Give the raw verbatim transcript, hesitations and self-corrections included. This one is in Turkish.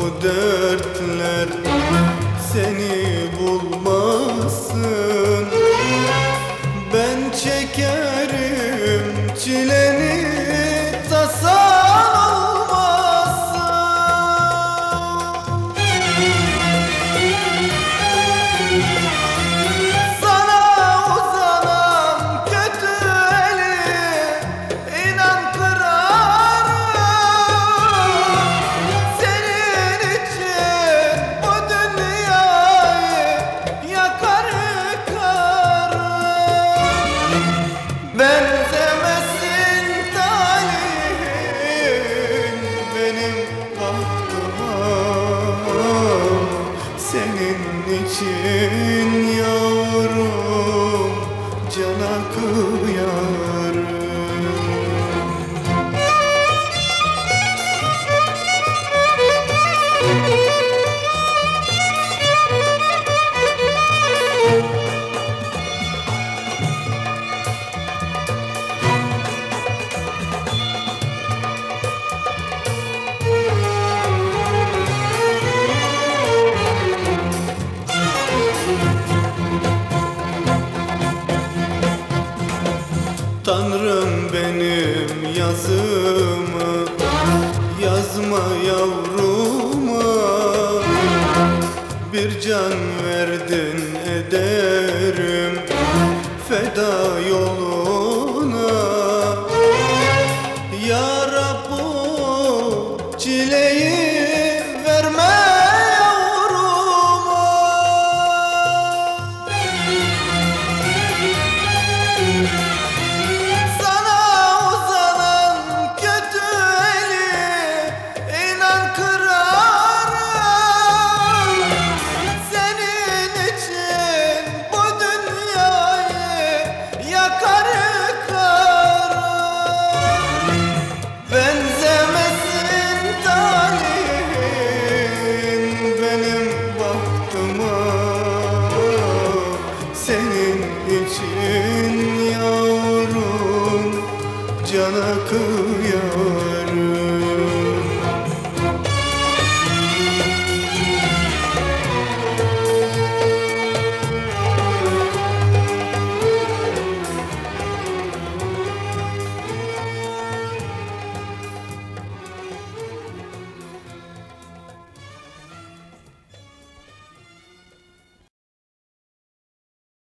bu dertler seni bulmasın. Ben çekerim çileni, tasan olmasın. Sana uzanan kötü eli inan kırarım. Senin için bu dünyayı yakar yıkarım. Benzemesin talihin benim bahtıma, senin için yavrum cana kıyarım. Tanrım benim yazımı yazma yavruma, bir can verdin ederim feda yoluna. Ya Rab bu çileyi verme yavruma. Sana uzanan kötü eli inan kırarım. Senin için bu dünyayı yakar yıkarım. Benzemesin talihin benim bahtıma, senin için yavrum cana kıyarım.